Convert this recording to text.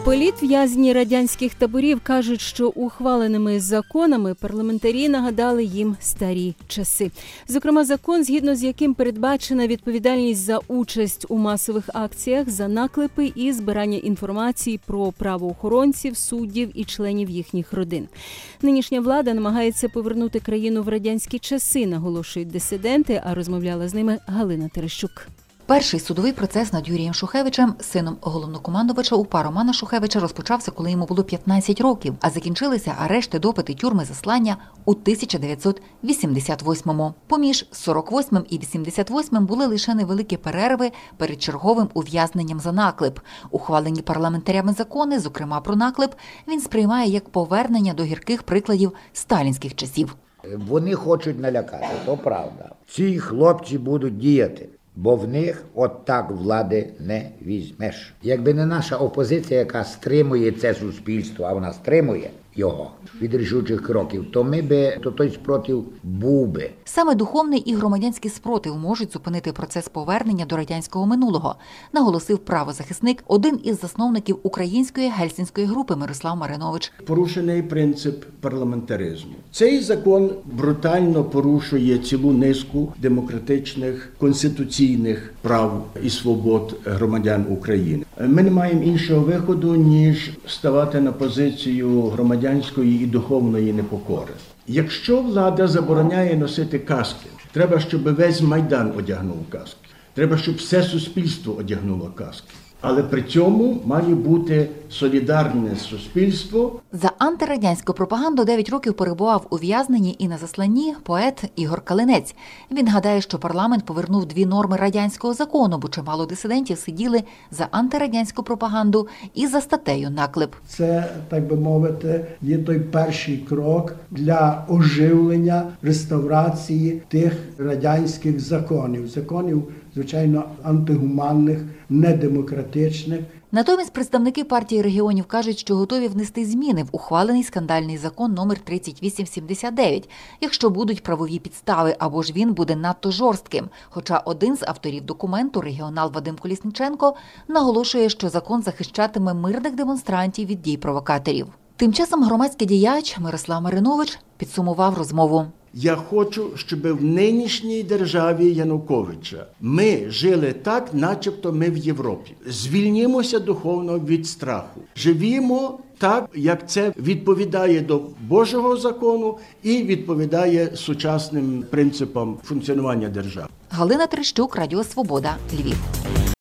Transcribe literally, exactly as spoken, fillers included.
Політв'язні радянських таборів кажуть, що ухваленими законами парламентарі нагадали їм старі часи. Зокрема, закон, згідно з яким передбачена відповідальність за участь у масових акціях, за наклепи і збирання інформації про правоохоронців, суддів і членів їхніх родин. Нинішня влада намагається повернути країну в радянські часи, наголошують дисиденти, а розмовляла з ними Галина Терещук. Перший судовий процес над Юрієм Шухевичем, сином головнокомандувача УПА Романа Шухевича, розпочався, коли йому було п'ятнадцять років, а закінчилися арешти, допити, тюрми, заслання у тисяча дев'ятсот вісімдесят восьмому. Поміж сорок восьмим і вісімдесят восьмим були лише невеликі перерви перед черговим ув'язненням за наклеп. Ухвалені парламентарями закони, зокрема про наклеп, він сприймає як повернення до гірких прикладів сталінських часів. Вони хочуть налякати, то правда. Ці хлопці будуть діяти. Бо в них от так влади не візьмеш. Якби не наша опозиція, яка стримує це суспільство, а вона стримує його від рішучих кроків, то ми би, то той спротив був би. Саме духовний і громадянський спротив можуть зупинити процес повернення до радянського минулого, наголосив правозахисник, один із засновників української гельсінської групи Мирослав Маринович. Порушений принцип парламентаризму. Цей закон брутально порушує цілу низку демократичних, конституційних прав і свобод громадян України. Ми не маємо іншого виходу, ніж ставати на позицію громадянської і духовної непокори. Якщо влада забороняє носити каски, треба, щоб весь Майдан одягнув каски. Треба, щоб все суспільство одягнуло каски. Але при цьому має бути солідарне суспільство. За антирадянську пропаганду дев'ять років перебував у в'язненні і на засланні поет Ігор Калинець. Він гадає, що парламент повернув дві норми радянського закону, бо чимало дисидентів сиділи за антирадянську пропаганду і за статтею наклеп. Це, так би мовити, є той перший крок для оживлення, реставрації тих радянських законів. Законів, звичайно, антигуманних, недемократичних. Натомість представники партії регіонів кажуть, що готові внести зміни в ухвалений скандальний закон номер тридцять вісім сімдесят дев'ять, якщо будуть правові підстави, або ж він буде надто жорстким. Хоча один з авторів документу, регіонал Вадим Колісніченко, наголошує, що закон захищатиме мирних демонстрантів від дій провокаторів. Тим часом громадський діяч Мирослав Маринович підсумував розмову. Я хочу, щоб в нинішній державі Януковича ми жили так, начебто ми в Європі. Звільнімося духовно від страху. Живімо так, як це відповідає до Божого закону і відповідає сучасним принципам функціонування держави. Галина Терещук, Радіо Свобода, Львів.